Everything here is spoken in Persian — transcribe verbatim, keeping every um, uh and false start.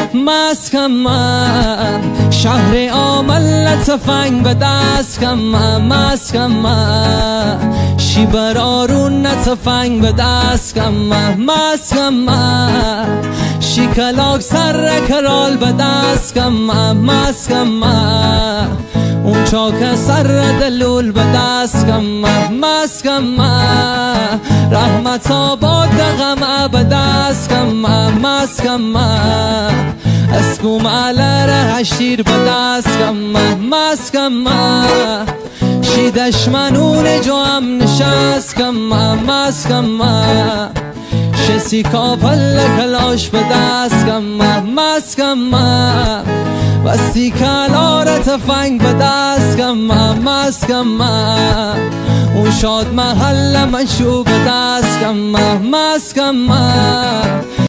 مسکم من، شهر آمل تفنگ به دستم من، مسکم من، شی برارون تفنگ به دستم من، مسکم من، شی کلاک سر کرال به دستم من، مسکم من، اون چاک سر دلول به دستم من، مسکم من، رحمت آباد دغم به دستم من، مسکم من، اسکوم علر هشیر به دستم من، مسکم من، شی دشمنون جو هم نشستم من، مسکم من، شسی کاپل کلاش به دستم من، مسکم من، وستی کلار تفنگ به دستم من، مسکم من، اون شاد محل من شو به دستم من، مسکم من.